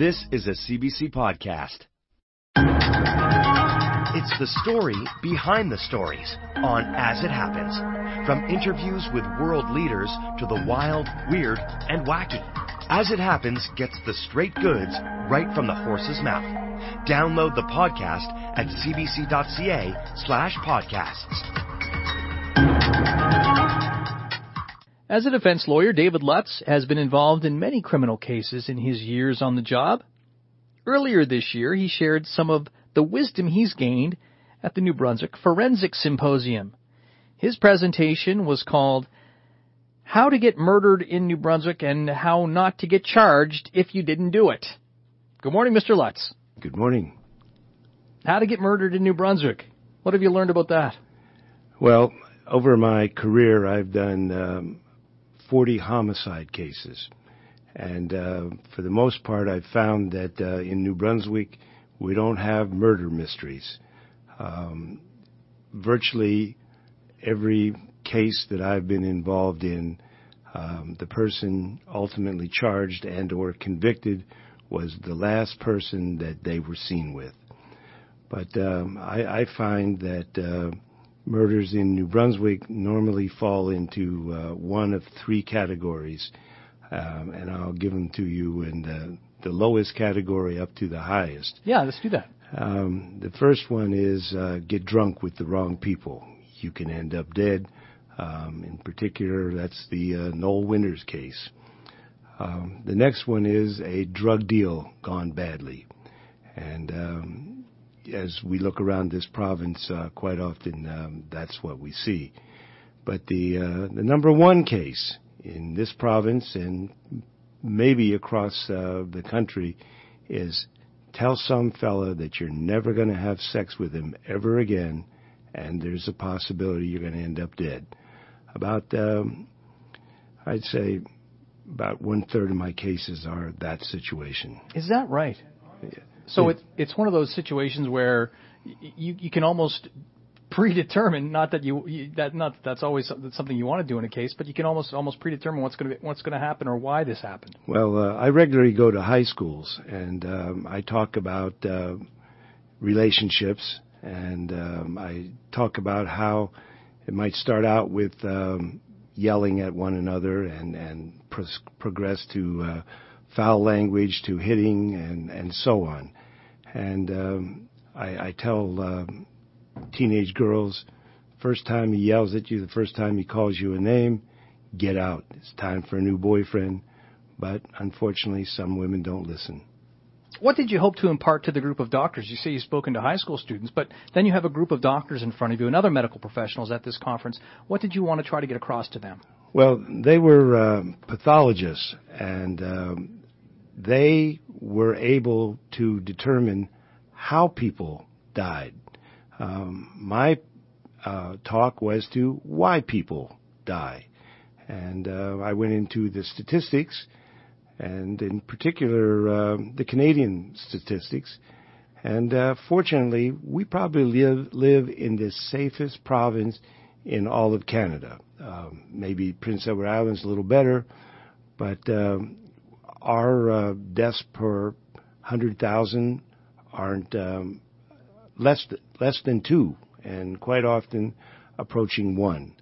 This is a CBC podcast. It's the story behind the stories on As It Happens. From interviews with world leaders to the wild, weird, and wacky. As It Happens gets the straight goods right from the horse's mouth. Download the podcast at cbc.ca/podcasts. As a defense lawyer, David Lutz has been involved in many criminal cases in his years on the job. Earlier this year, he shared some of the wisdom he's gained at the New Brunswick Forensic Symposium. His presentation was called How to Get Murdered in New Brunswick and How Not to Get Charged If You Didn't Do It. Good morning, Mr. Lutz. Good morning. How to get murdered in New Brunswick. What have you learned about that? Well, over my career, I've done 40 homicide cases. And for the most part, I've found that in New Brunswick, we don't have murder mysteries. Virtually every case that I've been involved in, the person ultimately charged and or convicted was the last person that they were seen with. But I find that murders in New Brunswick normally fall into one of three categories, and I'll give them to you in the lowest category up to the highest. Yeah, let's do that. The first one is get drunk with the wrong people. You can end up dead. In particular, that's the Noel Winters case. The next one is a drug deal gone badly. And as we look around this province, quite often that's what we see. But the number one case in this province and maybe across the country is tell some fella that you're never going to have sex with him ever again, and there's a possibility you're going to end up dead. About, I'd say, about 1/3 of my cases are that situation. Is that right? Yeah. So it's one of those situations where you can almost predetermine, not that that's always something you want to do in a case, but you can almost predetermine what's going to happen or why this happened. Well, I regularly go to high schools and I talk about relationships, and I talk about how it might start out with yelling at one another and progress to foul language, to hitting, and so on. And I tell teenage girls, first time he yells at you, the first time he calls you a name, get out. It's time for a new boyfriend. But unfortunately, some women don't listen. What did you hope to impart to the group of doctors? You say you've spoken to high school students, but then you have a group of doctors in front of you and other medical professionals at this conference. What did you want to try to get across to them? Well, they were pathologists, and they were able to determine how people died. My talk was to why people die. And I went into the statistics, and in particular the Canadian statistics. And fortunately, we probably live in the safest province in all of Canada. Maybe Prince Edward Island's a little better, but our deaths per 100,000 aren't less than 2, and quite often approaching 1.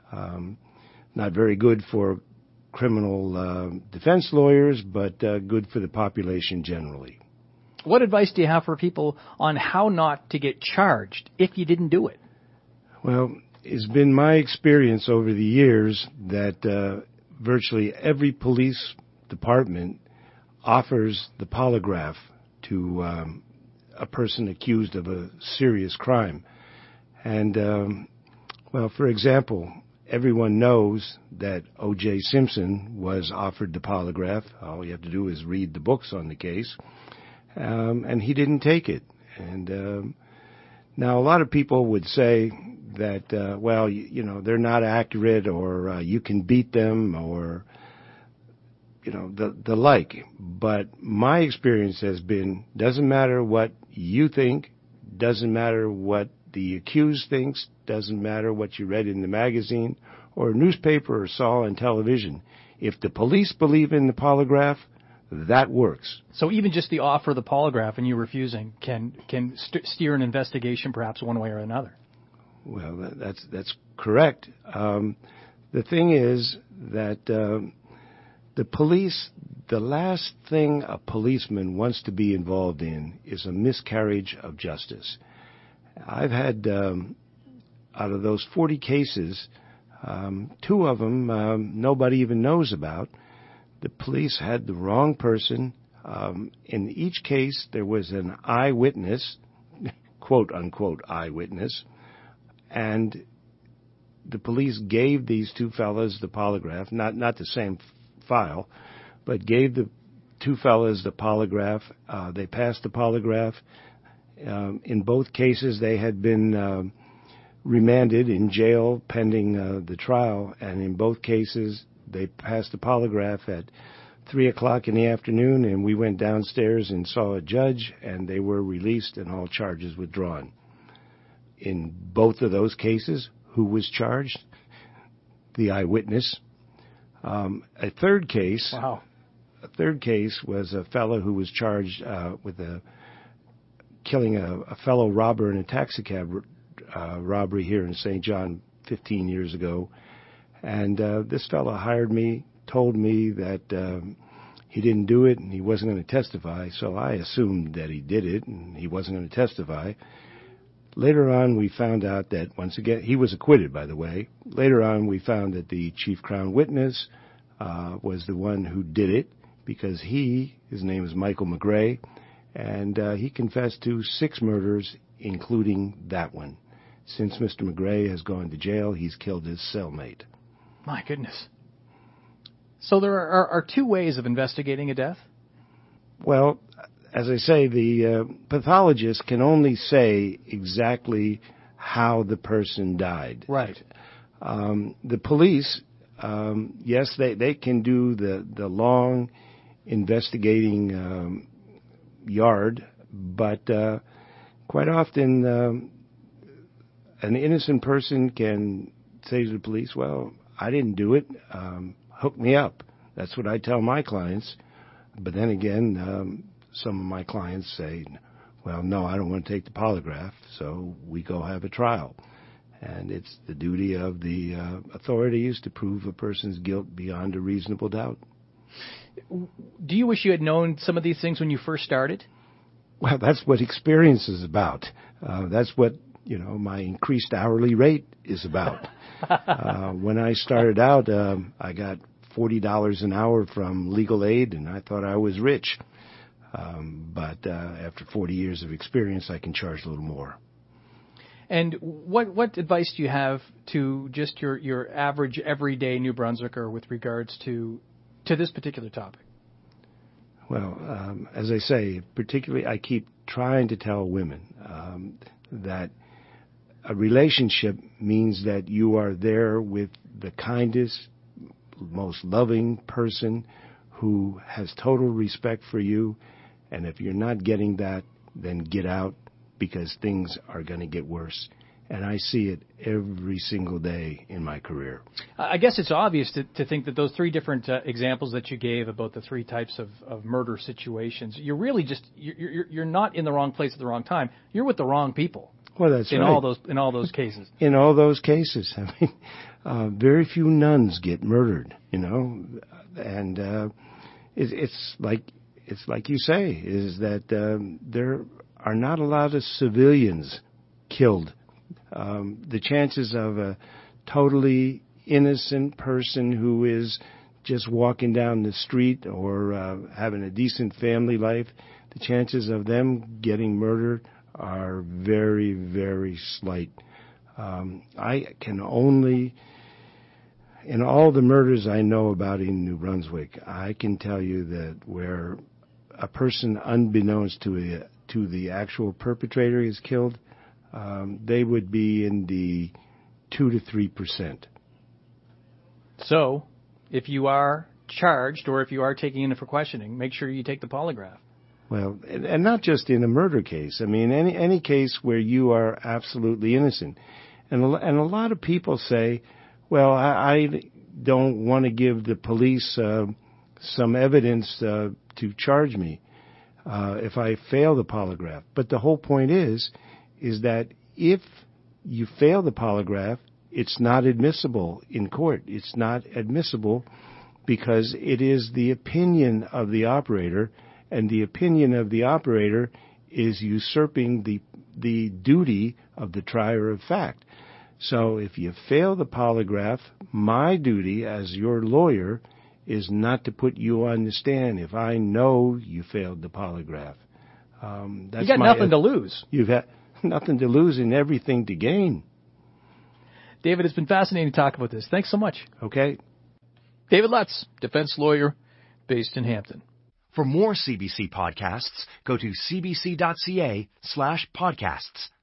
Not very good for criminal defense lawyers, but good for the population generally. What advice do you have for people on how not to get charged if you didn't do it? Well, it's been my experience over the years that virtually every police department offers the polygraph to a person accused of a serious crime. And, well, for example, everyone knows that O.J. Simpson was offered the polygraph. All you have to do is read the books on the case. And he didn't take it. And now a lot of people would say that, well, you know, they're not accurate, or you can beat them, or, you know, the like. But my experience has been, doesn't matter what you think, doesn't matter what the accused thinks, doesn't matter what you read in the magazine or newspaper or saw on television. If the police believe in the polygraph, that works. So even just the offer of the polygraph and you refusing can steer an investigation perhaps one way or another. Well, that's correct. The thing is that the police, the last thing a policeman wants to be involved in is a miscarriage of justice. I've had, out of those 40 cases, 2 of them nobody even knows about. The police had the wrong person. In each case, there was an eyewitness, quote-unquote eyewitness, and the police gave these 2 fellas the polygraph, not the same file, but gave the 2 fellas the polygraph. They passed the polygraph. In both cases, they had been remanded in jail pending the trial, and in both cases, they passed the polygraph at 3 o'clock in the afternoon, and we went downstairs and saw a judge, and they were released and all charges withdrawn. In both of those cases, who was charged? The eyewitness. A third case. Wow. A third case was a fellow who was charged with killing a fellow robber in a taxicab robbery here in St. John 15 years ago. And this fellow hired me, told me that he didn't do it and he wasn't going to testify. So I assumed that he did it and he wasn't going to testify. Later on, we found out that, once again, he was acquitted, by the way. Later on, we found that the chief crown witness was the one who did it because his name is Michael McGray, and he confessed to 6 murders, including that one. Since Mr. McGray has gone to jail, he's killed his cellmate. My goodness. So there are 2 ways of investigating a death? Well, as I say, the pathologist can only say exactly how the person died. Right. The police, yes, they can do the long investigating yard, but quite often an innocent person can say to the police, well, I didn't do it, hook me up. That's what I tell my clients. But then again, some of my clients say, well, no, I don't want to take the polygraph, so we go have a trial. And it's the duty of the authorities to prove a person's guilt beyond a reasonable doubt. Do you wish you had known some of these things when you first started? Well, that's what experience is about. That's what, my increased hourly rate is about. When I started out, I got $40 an hour from legal aid, and I thought I was rich. But after 40 years of experience, I can charge a little more. And what advice do you have to just your average everyday New Brunswicker with regards to this particular topic? Well, as I say, particularly I keep trying to tell women that a relationship means that you are there with the kindest, most loving person who has total respect for you. And if you're not getting that, then get out, because things are going to get worse. And I see it every single day in my career. I guess it's obvious to think that those 3 different examples that you gave about the 3 types of murder situations, you're really just you're not in the wrong place at the wrong time. You're with the wrong people. Well, that's right. In all those cases. In all those cases, I mean, very few nuns get murdered, and it's like you say, is that there are not a lot of civilians killed. The chances of a totally innocent person who is just walking down the street or having a decent family life, the chances of them getting murdered are very, very slight. I can only, in all the murders I know about in New Brunswick, I can tell you that where a person unbeknownst to the actual perpetrator is killed, they would be in the 2 to 3%. So, if you are charged or if you are taking in for questioning, make sure you take the polygraph. Well, and not just in a murder case. I mean, any case where you are absolutely innocent. And a lot of people say, well, I don't want to give the police some evidence to charge me if I fail the polygraph. But the whole point is that if you fail the polygraph, it's not admissible in court. It's not admissible because it is the opinion of the operator, and the opinion of the operator is usurping the duty of the trier of fact. So if you fail the polygraph, my duty as your lawyer is not to put you on the stand if I know you failed the polygraph. You got nothing to lose. You've got nothing to lose and everything to gain. David, it's been fascinating to talk about this. Thanks so much. Okay. David Lutz, defense lawyer based in Hampton. For more CBC podcasts, go to cbc.ca/podcasts.